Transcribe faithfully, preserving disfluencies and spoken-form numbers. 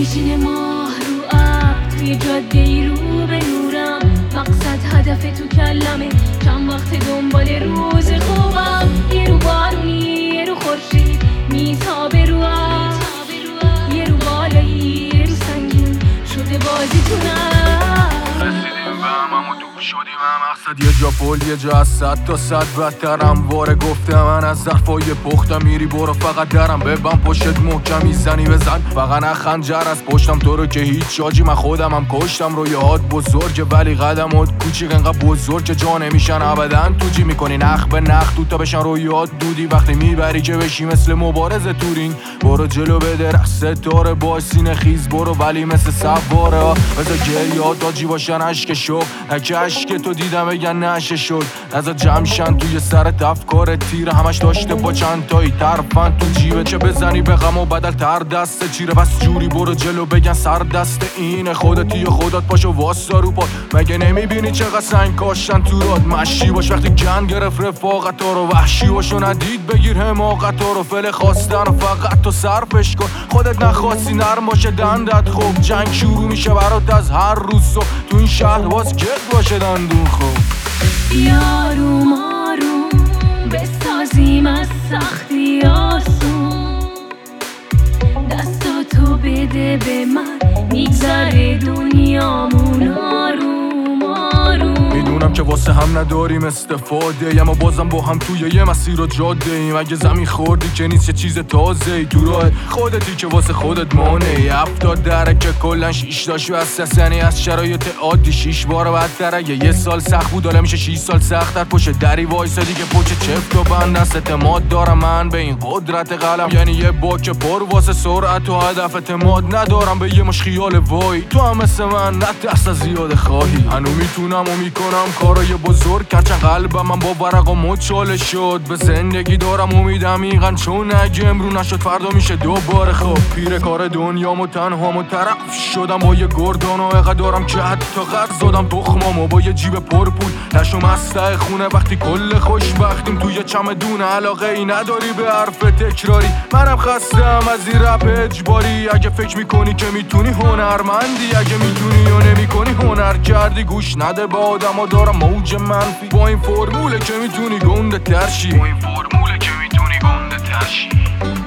میشینه ماه رو ابر، توی جاده ای رو به نورم، مقصد هدف تو کلمه، چند وقت دنبال روز خوبم. یه رو بارونی یه رو خورشید میتابه رو ابر، یه رو بالایی یه رو سنگین شده بازیتونم. رسیدیم به هم اما دور شدیم هم، مقصد یه جا پل یه جا از صد تا صد بدتر. همواره گفته من از ظرفای پختم میری برو فقط درم ببن پشت محکم میزنی بزن فقط نه خنجر از پشتم تو رو که هیچ شاجی من خودم هم کشتم. رویات بزرگه ولی قدمات کوچیک انقدر بزرگ که جا نمیشن ابدا تو جی میکنی نخ به نخ تو تا بشن رویات دودی وقتی میبری که بشی مثل مبارز تورینگ. برو جلو بده رخ ستاره با سینه خیز برو ولی مثل سواره بذار گریات داجی باشن عشق شو نکه عشق تو دیدم بگن نشه شد نزا جمشن توی سرت افکار تیره همش داشته با چند تایی ترفن تو جیبه چه بزنی به غم و بدل تر دسته چیره بس جوری برو جلو بگن سر دست اینه خودتی و خودت پاشو واسا رو پاد مگه نمیبینی چقدر سنگ کاشتن تو راد مشی باش وقتی گند گرفت رفاقت رو وحشی باشو ندید بگیر حماقت رو فل خواستن و فقط تو صرفش کن خودت نخواستی نرم باشه دندت خوب جنگ شروع میشه برات از هر روز صبح تو این شهر باز گت باشه دندون خوب. آروم آروم بسازیم از سختی آسون دستاتو بده به من میگذره دنیامون آروم آروم. میدونم که واسه هم نداریم استفاده اما بازم با هم توی یه مسیر و جاده ایم اگه زمین خوردی که نیست یه چیز تازه ای تو راه خودتی که واسه خودت مانعی هفتاد درکه کلن شیش داشت و از سسنی از شرایط عادی شیش بار بدتر اگه یه سال سخت بود حالا میشه شیش سال سخت‌تر پشت دری وایسادی که پشت چفت و بند است اعتماد دارم من به این قدرت قلم یعنی یه باک پر واسه سرعت و هدف اعتماد ندارم به یه مش خیال وای تو هم مثل من نترس از زیاد خواهی هنو میتونم و میکنم کارای بزرگ کرچن قلبم من با ورق و مچاله شد به زندگی دارم امید عمیقا چون اگه امرو نشد فردا میشه دوباره خوب پیر کار دنیام و تنهام و طرف شدم با یه گردان و اقدر دارم که حتی قرض زدم تخمام و با یه جیب پر پول نشو مسته خونه وقتی کل خوشبختیم توی چمدون علاقه ای نداری به حرف تکراری منم خستم از این رپ اجباری اگه فکر میکنی که میتونی هنرمندی اگه میتونی و نمیکنی هنر کردی گوش نده با آدم و دارم موج منفی با این فرموله که میتونی گنده ترشی با این فرموله که میتونی گنده ترشی